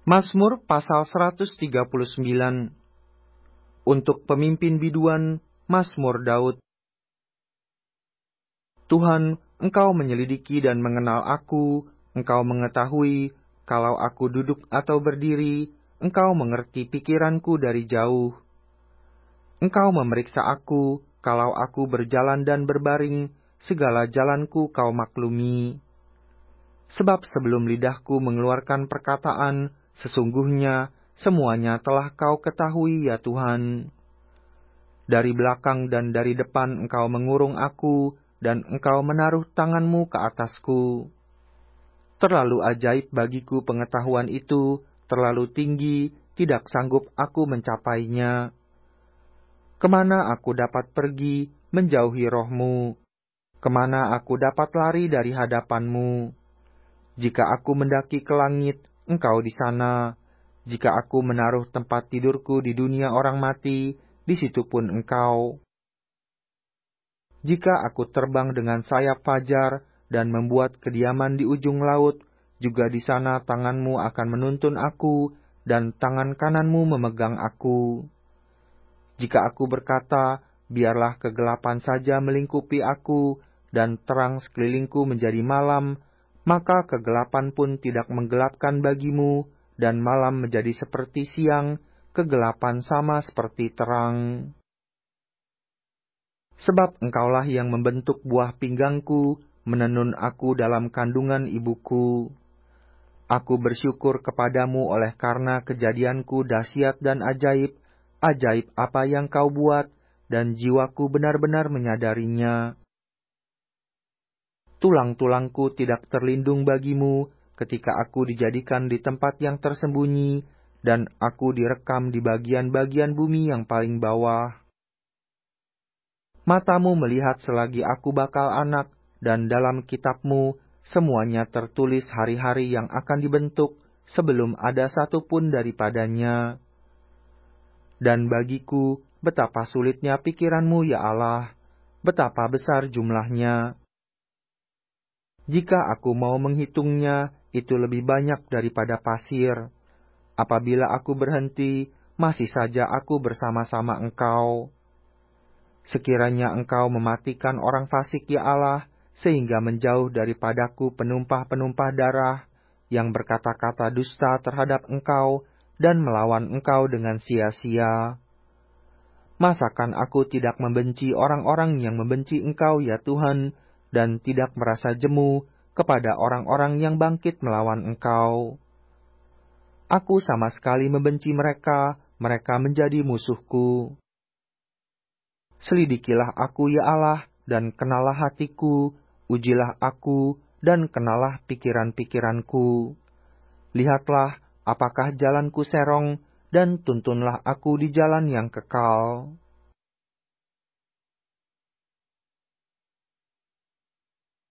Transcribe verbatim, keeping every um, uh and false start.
Mazmur pasal seratus tiga puluh sembilan. Untuk pemimpin biduan, Mazmur Daud. Tuhan, Engkau menyelidiki dan mengenal aku, Engkau mengetahui, kalau aku duduk atau berdiri, Engkau mengerti pikiranku dari jauh. Engkau memeriksa aku, kalau aku berjalan dan berbaring, segala jalanku Kau maklumi. Sebab sebelum lidahku mengeluarkan perkataan, sesungguhnya semuanya telah Kau ketahui ya Tuhan. Dari belakang dan dari depan Engkau mengurung aku, dan Engkau menaruh tangan-Mu ke atasku. Terlalu ajaib bagiku pengetahuan itu, terlalu tinggi, tidak sanggup aku mencapainya. Kemana aku dapat pergi menjauhi Roh-Mu? Kemana aku dapat lari dari hadapan-Mu? Jika aku mendaki ke langit, Engkau di sana. Jika aku menaruh tempat tidurku di dunia orang mati, di situ pun Engkau. Jika aku terbang dengan sayap fajar dan membuat kediaman di ujung laut, juga di sana tangan-Mu akan menuntun aku, dan tangan kanan-Mu memegang aku. Jika aku berkata, biarlah kegelapan saja melingkupi aku, dan terang sekelilingku menjadi malam, maka kegelapan pun tidak menggelapkan bagimu, dan malam menjadi seperti siang, kegelapan sama seperti terang. Sebab Engkaulah yang membentuk buah pinggangku, menenun aku dalam kandungan ibuku. Aku bersyukur kepadamu oleh karena kejadianku dahsyat dan ajaib, ajaib apa yang Kau buat, dan jiwaku benar-benar menyadarinya. Tulang-tulangku tidak terlindung bagimu, ketika aku dijadikan di tempat yang tersembunyi, dan aku direkam di bagian-bagian bumi yang paling bawah. Matamu melihat selagi aku bakal anak, dan dalam kitab-Mu semuanya tertulis hari-hari yang akan dibentuk, sebelum ada satu pun daripadanya. Dan bagiku, betapa sulitnya pikiran-Mu ya Allah, betapa besar jumlahnya. Jika aku mau menghitungnya, itu lebih banyak daripada pasir. Apabila aku berhenti, masih saja aku bersama-sama Engkau. Sekiranya Engkau mematikan orang fasik ya Allah, sehingga menjauh daripadaku penumpah-penumpah darah, yang berkata-kata dusta terhadap Engkau, dan melawan Engkau dengan sia-sia. Masakan aku tidak membenci orang-orang yang membenci Engkau ya Tuhan, dan tidak merasa jemu kepada orang-orang yang bangkit melawan Engkau. Aku sama sekali membenci mereka, mereka menjadi musuhku. Selidikilah aku ya Allah, dan kenalah hatiku, ujilah aku, dan kenalah pikiran-pikiranku. Lihatlah, apakah jalanku serong, dan tuntunlah aku di jalan yang kekal.